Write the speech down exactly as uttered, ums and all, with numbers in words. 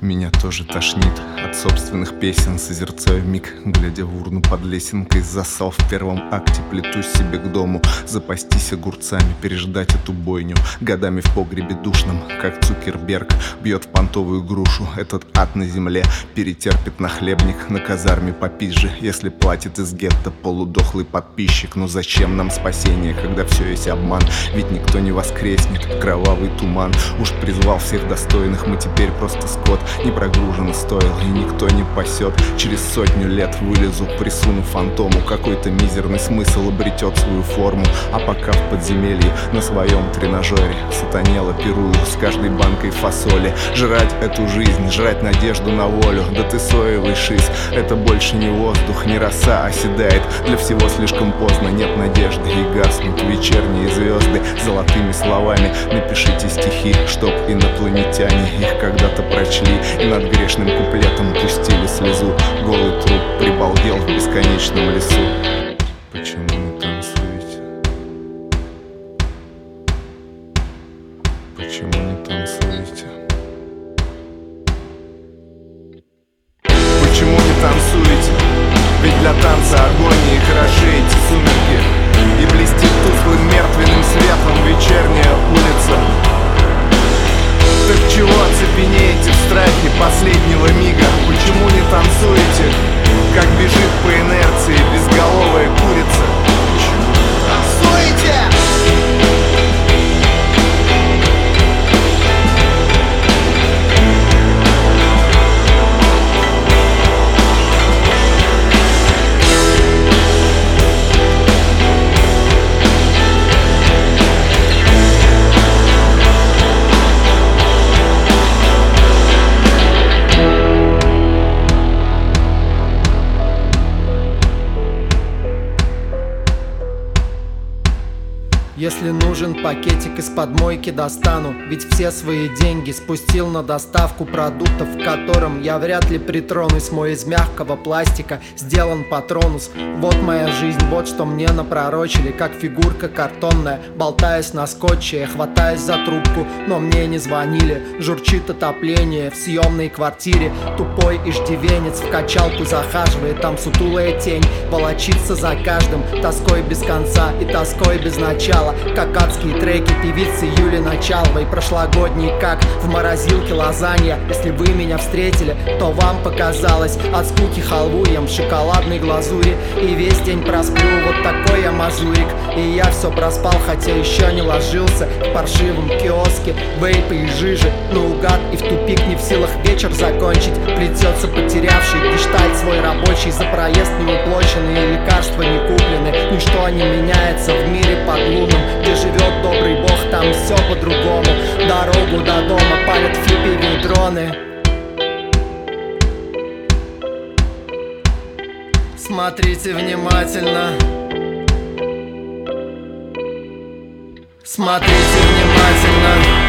Меня тоже тошнит от собственных песен. Созерцаю миг, глядя в урну под лесенкой. Засал в первом акте, плетусь себе к дому. Запастись огурцами, переждать эту бойню. Годами в погребе душном, как Цукерберг, бьет в понтовую грушу. Этот ад на земле перетерпит нахлебник. На казарме попизже, если платит из гетто полудохлый подписчик. Но зачем нам спасение, когда все есть обман? Ведь никто не воскреснет, кровавый туман уж призвал всех достойных. Мы теперь просто скот, не прогружен стоил, и никто не пасет. Через сотню лет вылезу, присуну фантому. Какой-то мизерный смысл обретет свою форму. А пока в подземелье на своем тренажере сатанело пирую с каждой банкой фасоли. Жрать эту жизнь, жрать надежду на волю. Да ты соевый шиз, это больше не воздух, не роса оседает. Для всего слишком поздно, нет надежды, и гаснут вечерние звезды. Золотыми словами напишите стихи, чтоб инопланетяне их когда-то прочли и над грешным куплетом пустили слезу. Голый труп прибалдел в бесконечном лесу. Почему не танцуете? Почему не танцуете? Почему не танцуете? Ведь для танца агонии хороши эти сумерки, и блестит тусклым мертвенным светом вечерняя улица. Так чего оцепенеете в страхе последнего мига? Почему не танцуете, как бежит по инерции безголовая курица? Почему не танцуете? Если нужен пакетик из-под мойки, достану. Ведь все свои деньги спустил на доставку продуктов, к которым я вряд ли притронусь. Мой из мягкого пластика сделан патронус. Вот моя жизнь, вот что мне напророчили. Как фигурка картонная, болтаясь на скотче, я хватаюсь за трубку, но мне не звонили. Журчит отопление в съемной квартире. Тупой иждивенец в качалку захаживает. Там сутулая тень волочится за каждым, тоской без конца и тоской без начала. Как адские треки певицы Юли Началовой. Прошлогодний, как в морозилке лазанья. Если вы меня встретили, то вам показалось. От скуки халву ем в шоколадной глазури, и весь день просплю, вот такой я мазурик. И я все проспал, хотя еще не ложился. В паршивом киоске вейпы и жижи наугад, и в тупик не в силах вечер закончить. Плетется потерявший гештальт свой рабочий. За проезд не уплоченные, лекарства не куплены. Ничто не меняется в мире под луном, где живет добрый бог, там все по-другому. Дорогу до дома палят флиппи дроны. Смотрите внимательно. Смотрите внимательно.